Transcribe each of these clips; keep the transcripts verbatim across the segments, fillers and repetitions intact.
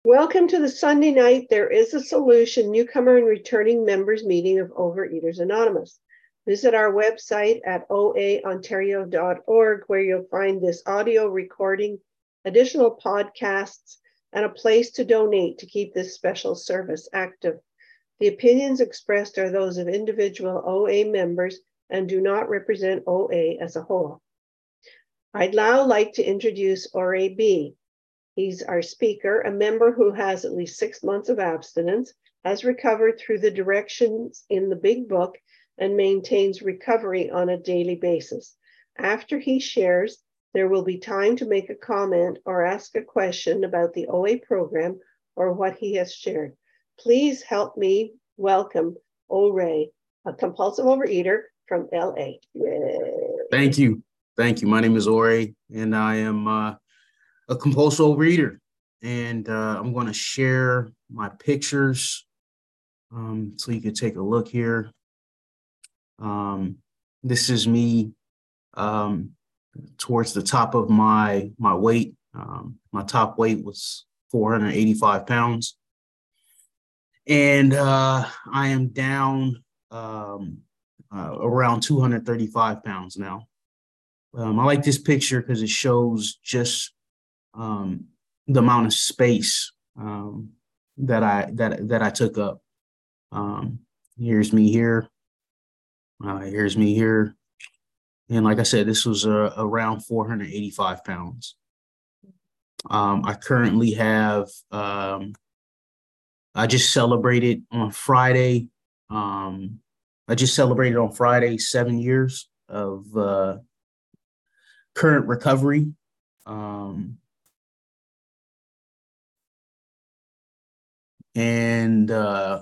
Welcome to the Sunday night There Is a Solution newcomer and returning members meeting of Overeaters Anonymous. Visit our website at o a ontario dot org where you'll find this audio recording, additional podcasts, and a place to donate to keep this special service active. The opinions expressed are those of individual O A members and do not represent O A as a whole. I'd now like to introduce Ore B. He's our speaker, a member who has at least six months of abstinence, has recovered through the directions in the Big Book, and maintains recovery on a daily basis. After he shares, there will be time to make a comment or ask a question about the O A program or what he has shared. Please help me welcome Ore, a compulsive overeater from L A. Yay. Thank you. Thank you. My name is Ore, and I am uh, a compulsive overeater, and uh, I'm going to share my pictures um, so you can take a look here. Um, this is me um, towards the top of my my weight. Um, my top weight was four hundred eighty-five pounds, and uh, I am down um, uh, around two hundred thirty-five pounds now. Um, I like this picture because it shows just Um, the amount of space um, that I that that I took up. Um, here's me here. Uh, here's me here, and like I said, this was uh, around four hundred eighty-five pounds. Um, I currently have. Um, I just celebrated on Friday. Um, I just celebrated on Friday seven years of uh, current recovery. Um, And uh,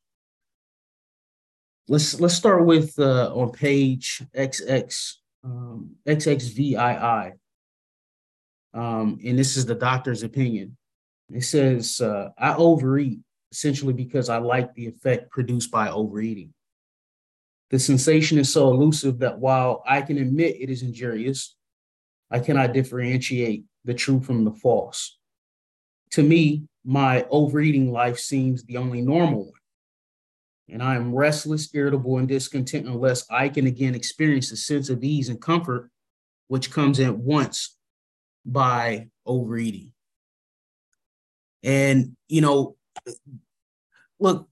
let's let's start with uh, on page X X um, X X V I I, um, and this is the doctor's opinion. It says uh, I overeat essentially because I like the effect produced by overeating. The sensation is so elusive that while I can admit it is injurious, I cannot differentiate the true from the false. To me, my overeating life seems the only normal one. And I am restless, irritable, and discontent unless I can again experience a sense of ease and comfort, which comes at once by overeating. And, you know, look,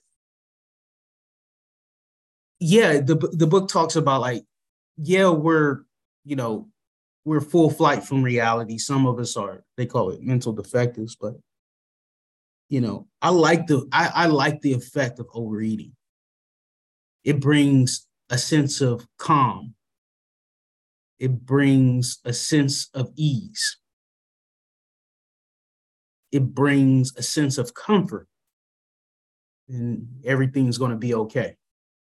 yeah, the, the book talks about like, yeah, we're, you know, we're full flight from reality. Some of us are, they call it mental defectives, but you know, I like the I, I like the effect of overeating. It brings a sense of calm. It brings a sense of ease. It brings a sense of comfort, and everything's going to be okay.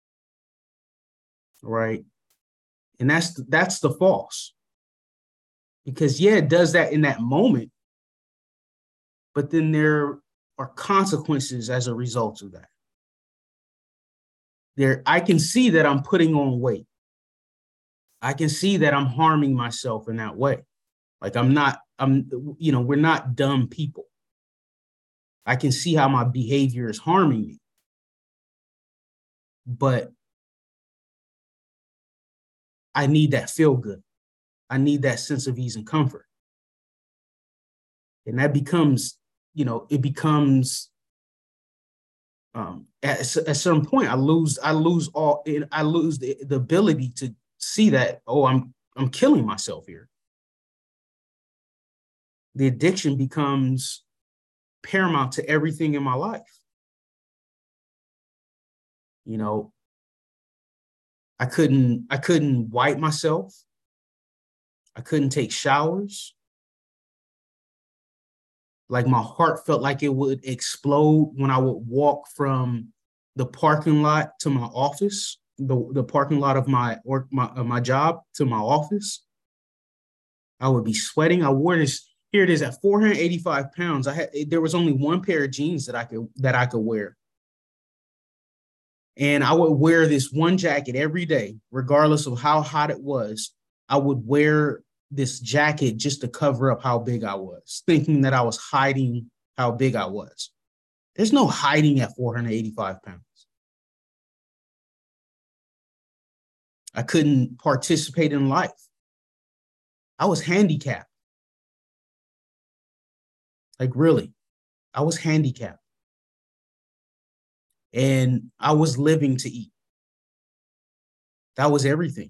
Right? And that's the, that's the false. Because yeah, it does that in that moment, but then there are consequences as a result of that. There, I can see that I'm putting on weight. I can see that I'm harming myself in that way. Like I'm not, I'm, you know, we're not dumb people. I can see how my behavior is harming me. But I need that feel good. I need that sense of ease and comfort. And that becomes, you know, it becomes um, at, at a certain point, I lose, I lose all, I lose the, the ability to see that, oh, I'm, I'm killing myself here. The addiction becomes paramount to everything in my life. You know, I couldn't, I couldn't wipe myself. I couldn't take showers. Like my heart felt like it would explode when I would walk from the parking lot to my office, the, the parking lot of my work, my, uh, my job to my office. I would be sweating. I wore this, here it is at four hundred eighty-five pounds. I had, there was only one pair of jeans that I could, that I could wear. And I would wear this one jacket every day, regardless of how hot it was. I would wear this jacket just to cover up how big I was, thinking that I was hiding how big I was. There's no hiding at four hundred eighty-five pounds. I couldn't participate in life. I was handicapped. Like, really, I was handicapped. And I was living to eat. That was everything.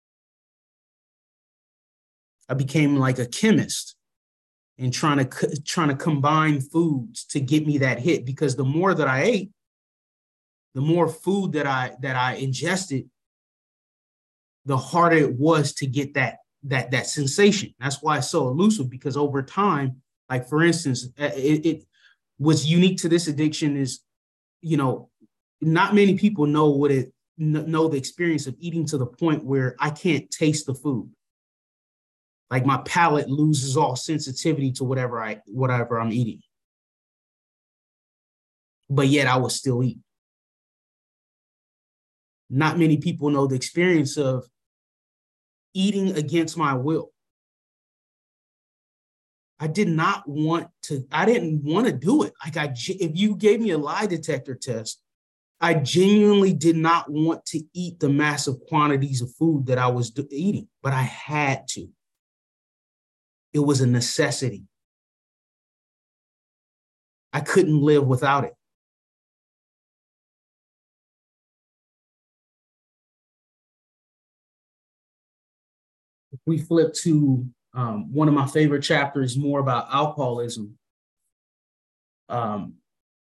I became like a chemist and trying to trying to combine foods to get me that hit, because the more that I ate, the more food that I that I ingested, the harder it was to get that that that sensation. That's why it's so elusive, because over time, like for instance, it, it what's unique to this addiction is, you know, not many people know what it know the experience of eating to the point where I can't taste the food. Like my palate loses all sensitivity to whatever I whatever I'm eating. But yet I would still eat. Not many people know the experience of eating against my will. I did not want to, I didn't want to do it. Like I, if you gave me a lie detector test, I genuinely did not want to eat the massive quantities of food that I was eating, but I had to. It was a necessity. I couldn't live without it. If we flip to um, one of my favorite chapters, more about alcoholism, um,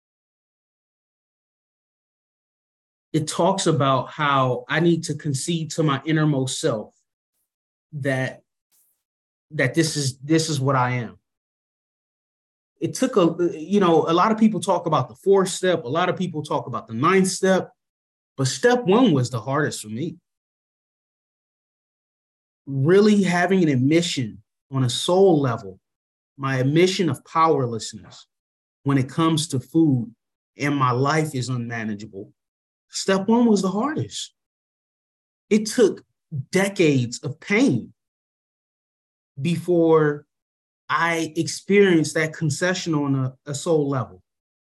it talks about how I need to concede to my innermost self that that this is this is what I am. It took a, you know, a lot of people talk about the fourth step. A lot of people talk about the ninth step, but step one was the hardest for me. Really having an admission on a soul level, my admission of powerlessness when it comes to food and my life is unmanageable. Step one was the hardest. It took decades of pain before I experienced that concession on a, a soul level.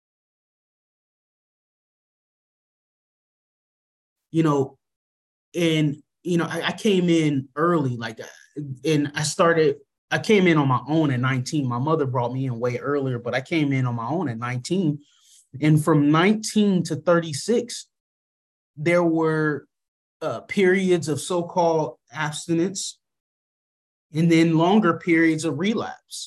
You know, and, you know, I, I came in early, like, and I started, I came in on my own at nineteen. My mother brought me in way earlier, but I came in on my own at nineteen. And from nineteen to thirty-six, there were uh, periods of so-called abstinence, and then longer periods of relapse.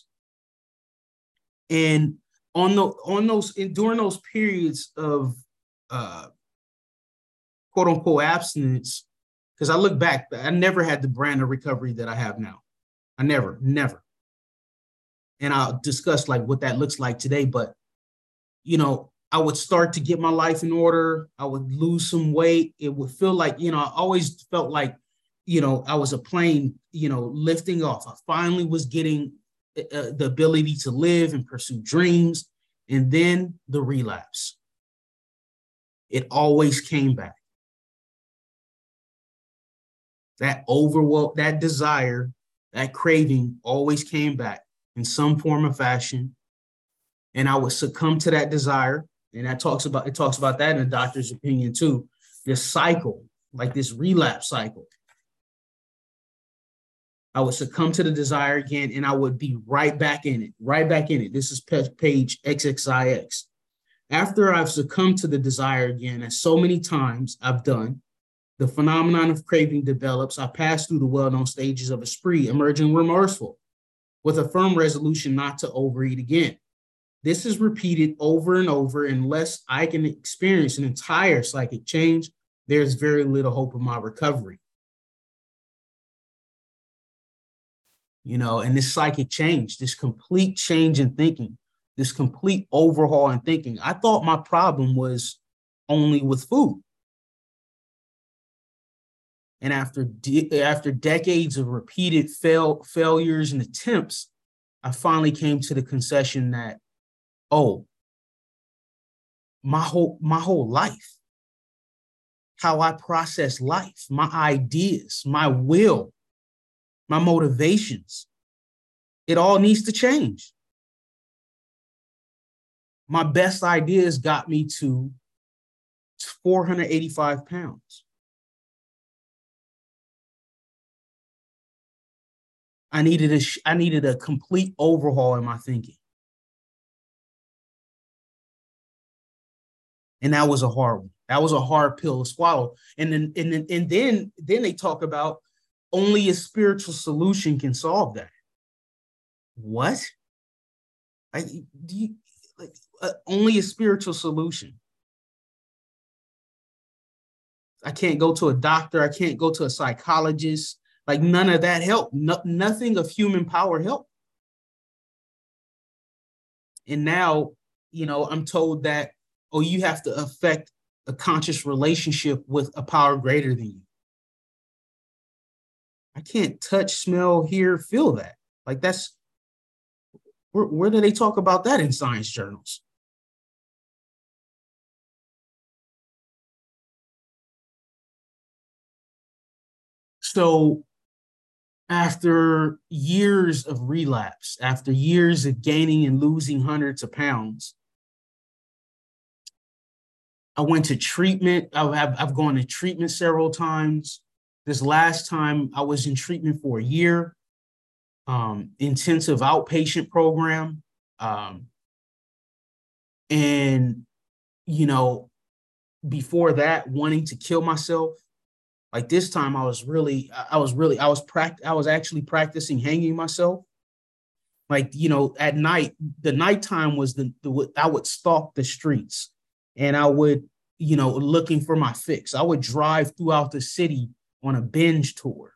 And on the on those during those periods of uh, quote unquote abstinence, because I look back, I never had the brand of recovery that I have now. I never, never. And I'll discuss like what that looks like today. But you know, I would start to get my life in order. I would lose some weight. It would feel like, you know, I always felt like, you know, I was a plane, you know, lifting off. I finally was getting uh, the ability to live and pursue dreams. And then the relapse. It always came back. That overwhelm, that desire, that craving always came back in some form or fashion. And I would succumb to that desire. And that talks about, it talks about that in the doctor's opinion too. This cycle, like this relapse cycle. I would succumb to the desire again, and I would be right back in it, right back in it. This is page X X I X. After I've succumbed to the desire again, as so many times I've done, the phenomenon of craving develops. I pass through the well-known stages of a spree, emerging remorseful, with a firm resolution not to overeat again. This is repeated over and over. Unless I can experience an entire psychic change, there's very little hope of my recovery. You know, and this psychic change, this complete change in thinking, this complete overhaul in thinking. I thought my problem was only with food. And after, de- after decades of repeated fail- failures and attempts, I finally came to the concession that, oh, my whole, my whole life, how I process life, my ideas, my will, my motivations, it all needs to change. My best ideas got me to four hundred eighty-five pounds. I needed a, I needed a complete overhaul in my thinking. And that was a hard one. That was a hard pill to swallow. And then, and then, and then, then they talk about only a spiritual solution can solve that. What? I, do you, like, uh, only a spiritual solution. I can't go to a doctor. I can't go to a psychologist. Like none of that helped. No, nothing of human power helped. And now, you know, I'm told that, oh, you have to affect a conscious relationship with a power greater than you. I can't touch, smell, hear, feel that. Like that's, where, where do they talk about that in science journals? So after years of relapse, after years of gaining and losing hundreds of pounds, I went to treatment. I've, I've gone to treatment several times. This last time I was in treatment for a year, um, intensive outpatient program. Um, and, you know, before that, wanting to kill myself. Like this time I was really, I was really, I was pract- I was actually practicing hanging myself. Like, you know, at night, the nighttime was the, the, I would stalk the streets and I would, you know, looking for my fix. I would drive throughout the city on a binge tour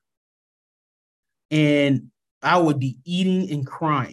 and I would be eating and crying.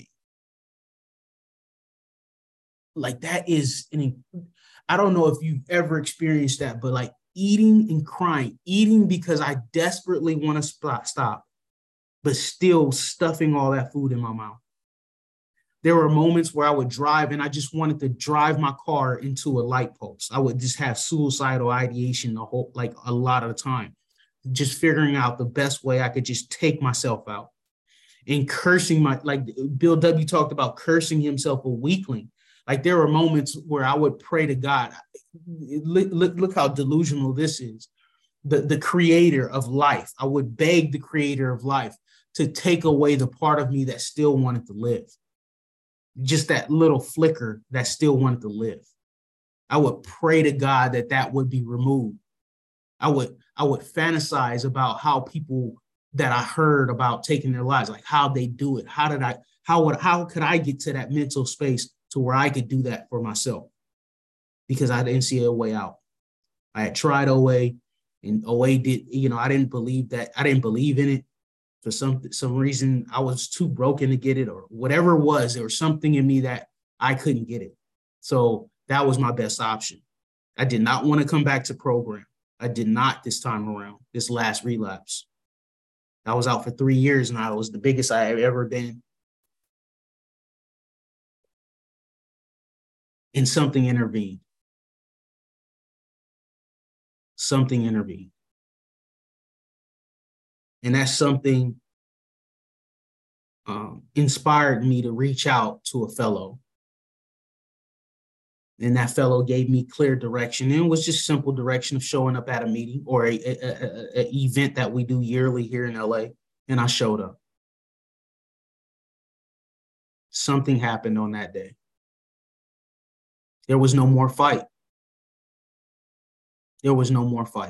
Like that is, an, I don't know if you've ever experienced that, but like eating and crying, eating because I desperately want to stop, but still stuffing all that food in my mouth. There were moments where I would drive and I just wanted to drive my car into a light post. I would just have suicidal ideation the whole, like a lot of the time, just figuring out the best way I could just take myself out and cursing my, like Bill W. talked about cursing himself a weakling. Like there were moments where I would pray to God. Look, look, look how delusional this is. The, the creator of life. I would beg the creator of life to take away the part of me that still wanted to live. Just that little flicker that still wanted to live. I would pray to God that that would be removed. I would, I would fantasize about how people that I heard about taking their lives, like how they do it. How did I, how would, how could I get to that mental space to where I could do that for myself? Because I didn't see a way out. I had tried O A and O A did, you know, I didn't believe that, I didn't believe in it. For some, some reason, I was too broken to get it or whatever it was. There was something in me that I couldn't get it. So that was my best option. I did not want to come back to program. I did not this time around, this last relapse. I was out for three years and I was the biggest I have ever been. And something intervened. Something intervened. And that something um, inspired me to reach out to a fellow. And that fellow gave me clear direction. And it was just simple direction of showing up at a meeting or a, a, a, a event that we do yearly here in L A. And I showed up. Something happened on that day. There was no more fight. There was no more fight.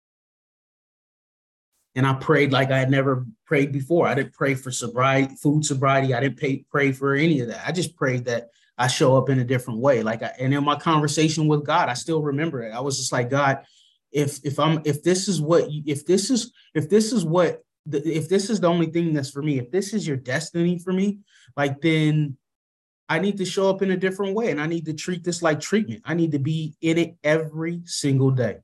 And I prayed like I had never prayed before. I didn't pray for sobriety, food sobriety. I didn't pay, pray for any of that. I just prayed that I show up in a different way. Like, I, and in my conversation with God, I still remember it. I was just like, God, if if I'm if this is what if this is if this is what the, if this is the only thing that's for me, if this is your destiny for me, like then I need to show up in a different way, and I need to treat this like treatment. I need to be in it every single day.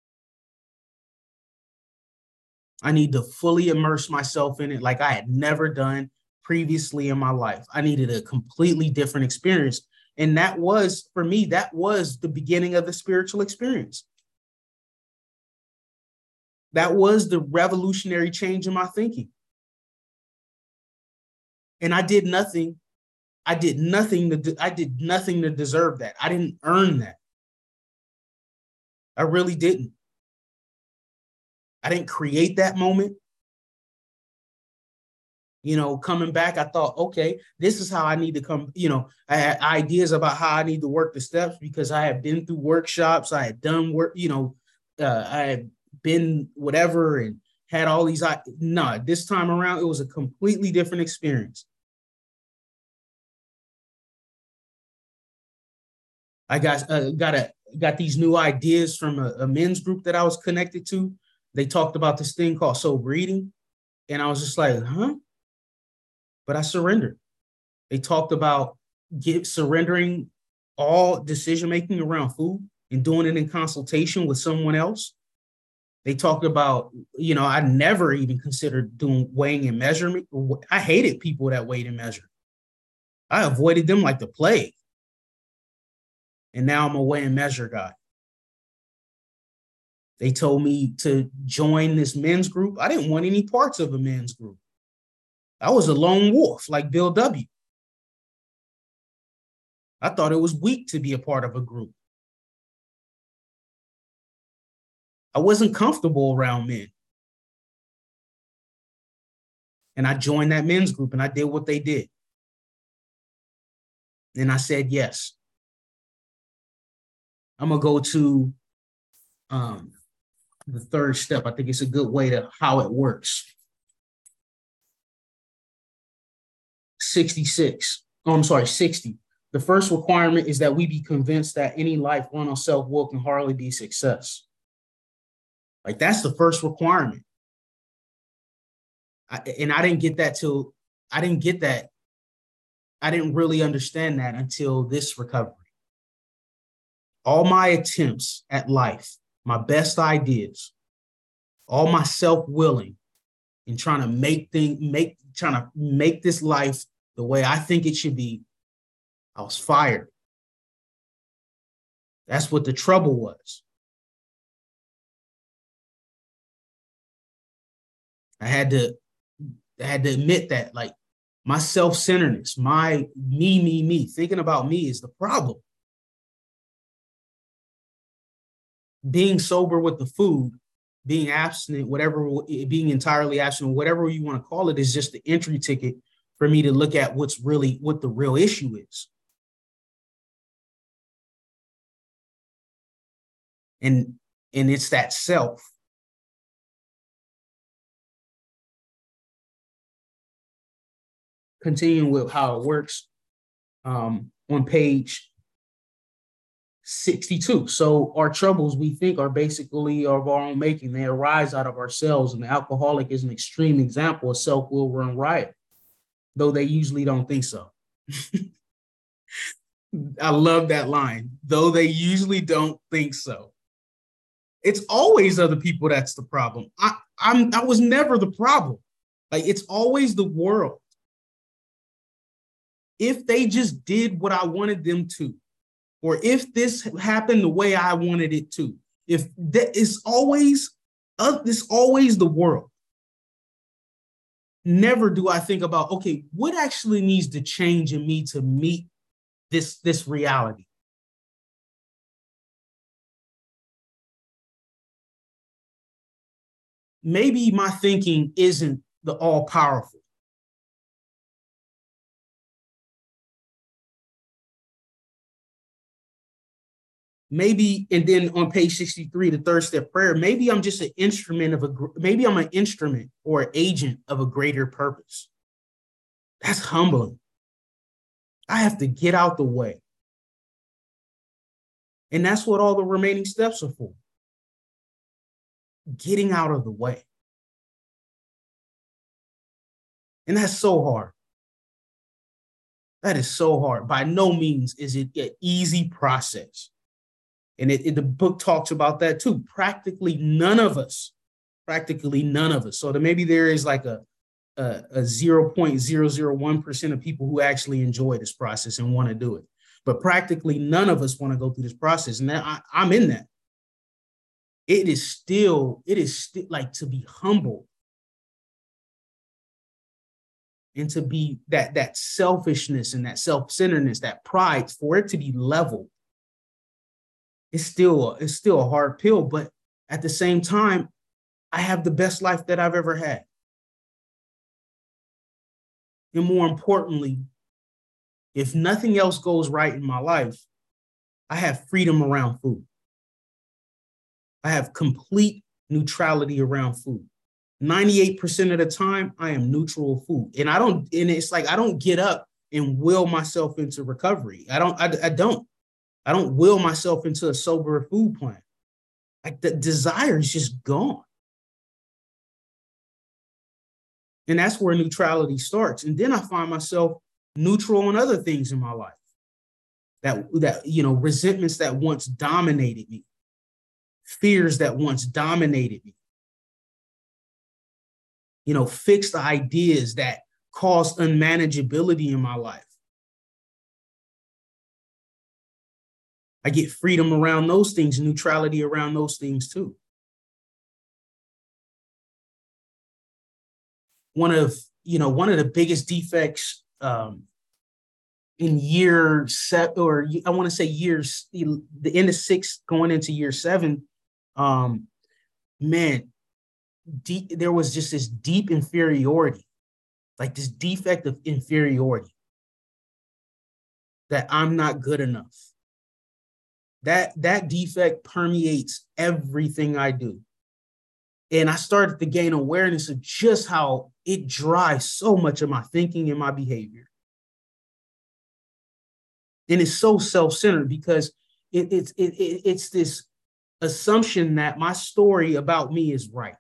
I need to fully immerse myself in it like I had never done previously in my life. I needed a completely different experience. And that was, for me, that was the beginning of the spiritual experience. That was the revolutionary change in my thinking. And I did nothing I did nothing to, de- I did nothing to deserve that. I didn't earn that. I really didn't. I didn't create that moment. You know, coming back, I thought, okay, this is how I need to come. You know, I had ideas about how I need to work the steps because I had been through workshops. I had done work, you know, uh, I had been whatever and had all these. I, no, this time around, it was a completely different experience. I got uh, got a got these new ideas from a, a men's group that I was connected to. They talked about this thing called sober eating, and I was just like, huh? But I surrendered. They talked about get, surrendering all decision making around food and doing it in consultation with someone else. They talked about, you know, I never even considered doing weighing and measurement. I hated people that weighed and measured. I avoided them like the plague. And now I'm a weigh and measure guy. They told me to join this men's group. I didn't want any parts of a men's group. I was a lone wolf like Bill W. I thought it was weak to be a part of a group. I wasn't comfortable around men. And I joined that men's group and I did what they did. And I said, yes. I'm going to go to um, the third step. I think it's a good way to how it works. sixty-six. Oh, I'm sorry, sixty. The first requirement is that we be convinced that any life run on self-will can hardly be success. Like that's the first requirement. I, and I didn't get that till, I didn't get that. I didn't really understand that until this recovery. All my attempts at life, my best ideas, all my self-willing and trying to make things, make, trying to make this life the way I think it should be, I was fired. That's what the trouble was. I had to, I had to admit that, like, my self-centeredness, my me, me, me, thinking about me is the problem. Being sober with the food, being abstinent, whatever, being entirely abstinent, whatever you want to call it, is just the entry ticket for me to look at what's really, what the real issue is. And, and it's that self. Continuing with how it works um, on page sixty-two. So our troubles, we think, are basically of our own making. They arise out of ourselves, and the alcoholic is an extreme example of self-will run riot, though they usually don't think so. I love that line, though they usually don't think so. It's always other people that's the problem. I, I'm, I was never the problem. Like, it's always the world. If they just did what I wanted them to, or if this happened the way I wanted it to, if that is always, uh, it's always the world. Never do I think about, okay, what actually needs to change in me to meet this, this reality? Maybe my thinking isn't the all powerful. Maybe, and then on page sixty-three, the third step prayer, maybe I'm just an instrument of a, maybe I'm an instrument or an agent of a greater purpose. That's humbling. I have to get out the way. And that's what all the remaining steps are for. Getting out of the way. And that's so hard. That is so hard. By no means is it an easy process. And it, it, the book talks about that too. Practically none of us, practically none of us. So that maybe there is like a, a, a zero point zero zero one percent of people who actually enjoy this process and want to do it. But practically none of us want to go through this process. And I, I'm in that. It is still, it is still like to be humble. and to be that, that selfishness and that self-centeredness, that pride, for it to be leveled, it's still, it's still a hard pill. But at the same time, I have the best life that I've ever had. And more importantly, if nothing else goes right in my life, I have freedom around food. I have complete neutrality around food. ninety-eight percent of the time, I am neutral of food. And I don't, and it's like, I don't get up and will myself into recovery. I don't, I, I don't, I don't will myself into a sober food plan. Like the desire is just gone. And that's where neutrality starts. And then I find myself neutral on other things in my life. That, that, you know, resentments that once dominated me, fears that once dominated me, you know, fixed ideas that caused unmanageability in my life. I get freedom around those things, neutrality around those things too. One of, you know, one of the biggest defects um, in year seven, or I want to say years, the end of six going into year seven, um, man, deep, there was just this deep inferiority, like this defect of inferiority, that I'm not good enough. That, that defect permeates everything I do. And I started to gain awareness of just how it drives so much of my thinking and my behavior. And it's so self-centered because it, it's, it, it, it's this assumption that my story about me is right.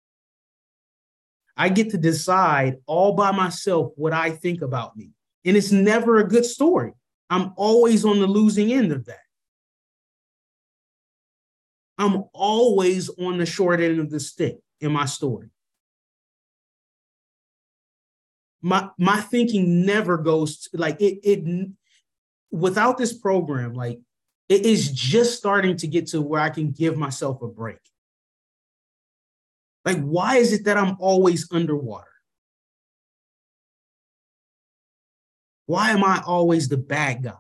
I get to decide all by myself what I think about me. And it's never a good story. I'm always on the losing end of that. I'm always on the short end of the stick in my story. My, my thinking never goes to, like it, it, without this program, like it is just starting to get to where I can give myself a break. Like, why is it that I'm always underwater? Why am I always the bad guy?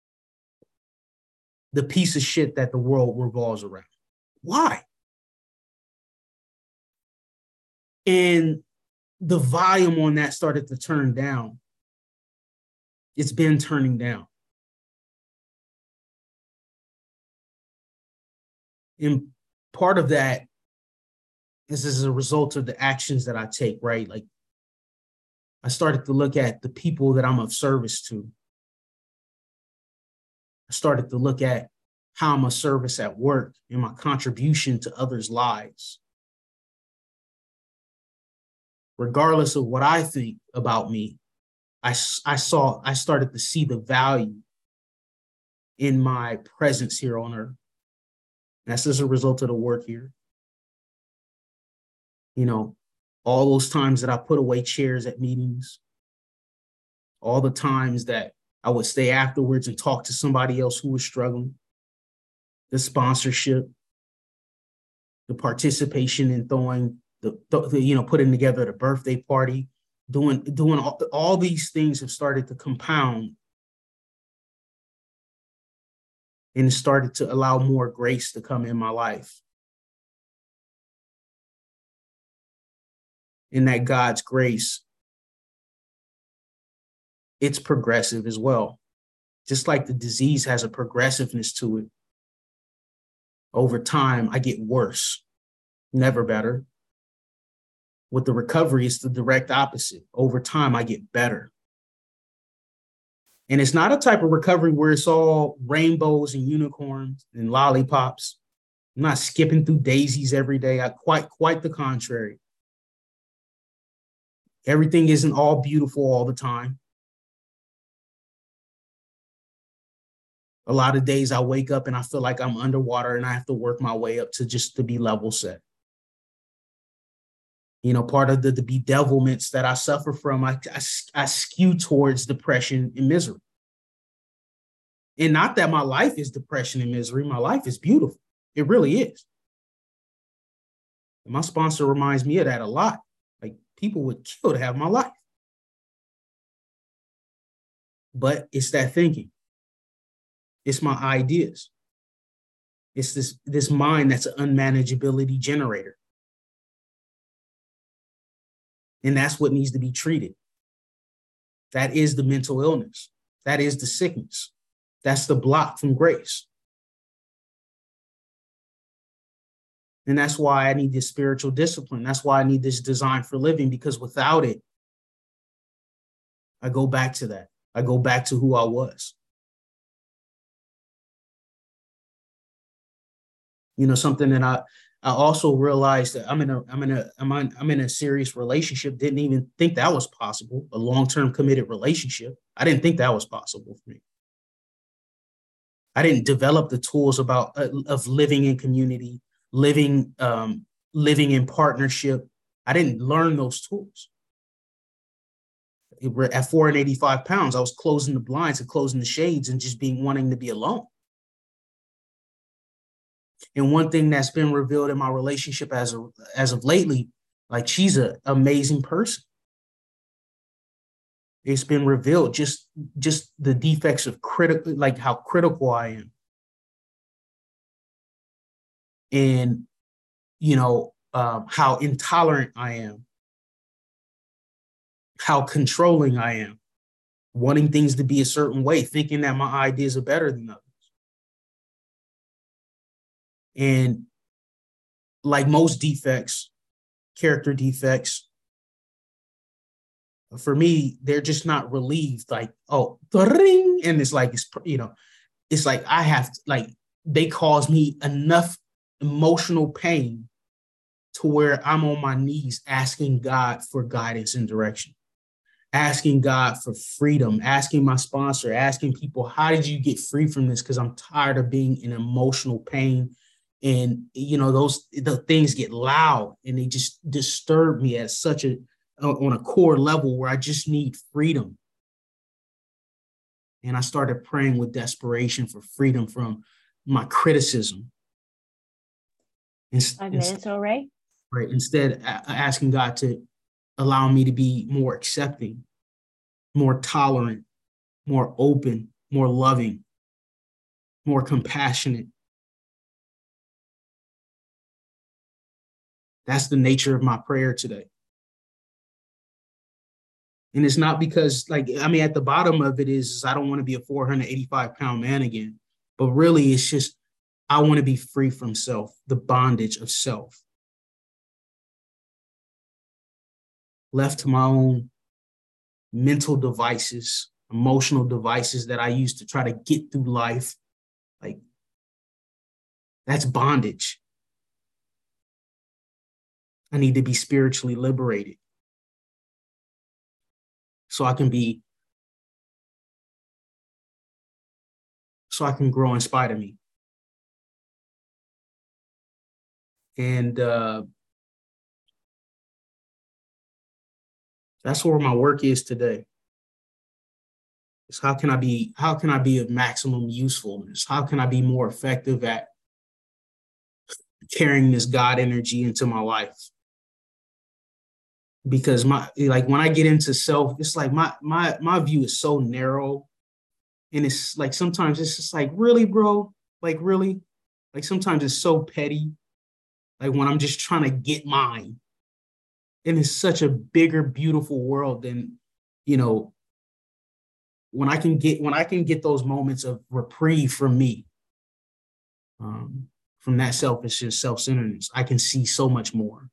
The piece of shit that the world revolves around? Why? And the volume on that started to turn down. It's been turning down. And part of that is as a result of the actions that I take, right? Like, I started to look at the people that I'm of service to. I started to look at how I'm of service at work and my contribution to others' lives. Regardless of what I think about me, I, I saw, I started to see the value in my presence here on earth. That's as a result of the work here. You know, all those times that I put away chairs at meetings, all the times that I would stay afterwards and talk to somebody else who was struggling, the sponsorship, the participation in throwing the, the you know, putting together the birthday party, doing, doing all, all these things have started to compound and it started to allow more grace to come in my life. And that God's grace, it's progressive as well. Just like the disease has a progressiveness to it. Over time, I get worse, never better. With the recovery, it's the direct opposite. Over time, I get better. And it's not a type of recovery where it's all rainbows and unicorns and lollipops. I'm not skipping through daisies every day. I quite, quite the contrary. Everything isn't all beautiful all the time. A lot of days I wake up and I feel like I'm underwater and I have to work my way up to just to be level set. You know, part of the, the bedevilments that I suffer from, I, I, I skew towards depression and misery. And not that my life is depression and misery. My life is beautiful. It really is. And my sponsor reminds me of that a lot. Like, people would kill to have my life. but it's that thinking. It's my ideas. It's this, this mind that's an unmanageability generator. And that's what needs to be treated. That is the mental illness. That is the sickness. That's the block from grace. And that's why I need this spiritual discipline. That's why I need this design for living, because without it, I go back to that. I go back to who I was. You know, something that I, I also realized that I'm in a, I'm in a, I'm on, I'm in a serious relationship. Didn't even think that was possible. A long-term committed relationship. I didn't think that was possible for me. I didn't develop the tools about uh, of living in community, living, um, living in partnership. I didn't learn those tools. At four hundred eighty-five pounds, I was closing the blinds and closing the shades and just being wanting to be alone. And one thing that's been revealed in my relationship as of, as of lately, like, she's an amazing person. It's been revealed just, just the defects of critical, like how critical I am. And, you know, um, how intolerant I am. How controlling I am. Wanting things to be a certain way, thinking that my ideas are better than others. And like most defects, character defects, for me, they're just not relieved. Like, oh, ring, and it's like, it's, you know, it's like I have to, like, they cause me enough emotional pain to where I'm on my knees asking God for guidance and direction, asking God for freedom, asking my sponsor, asking people, how did you get free from this? Because I'm tired of being in emotional pain. And, you know, those the things get loud and they just disturb me at such a, on a core level where I just need freedom. And I started praying with desperation for freedom from my criticism. Five minutes, all right? Right. Instead, asking God to allow me to be more accepting, more tolerant, more open, more loving, more compassionate. That's the nature of my prayer today. And it's not because, like, I mean, at the bottom of it is, is I don't want to be a four hundred eighty-five pound man again. But really, it's just, I want to be free from self, the bondage of self. Left to my own mental devices, emotional devices that I use to try to get through life. Like, that's bondage. I need to be spiritually liberated so I can be, so I can grow in spite of me. And uh, that's where my work is today. It's how can I be, how can I be of maximum usefulness? How can I be more effective at carrying this God energy into my life? Because my, like, when I get into self, it's like my my my view is so narrow. And it's like, sometimes it's just like, really, bro? Like, really? Like, sometimes it's so petty. Like, when I'm just trying to get mine. And it's such a bigger, beautiful world than, you know, when I can get, when I can get those moments of reprieve from me, um, from that selfishness, self-centeredness, I can see so much more.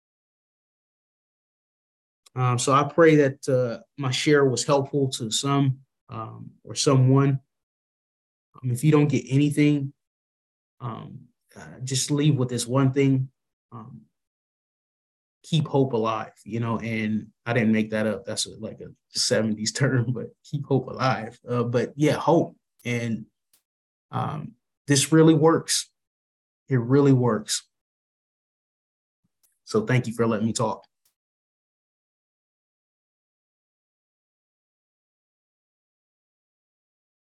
Um, so I pray that uh, my share was helpful to some um, or someone. Um, if you don't get anything, um, uh, just leave with this one thing. Um, keep hope alive, you know, and I didn't make that up. That's a, like a seventies term, but keep hope alive. Uh, but yeah, hope. And um, this really works. It really works. So thank you for letting me talk.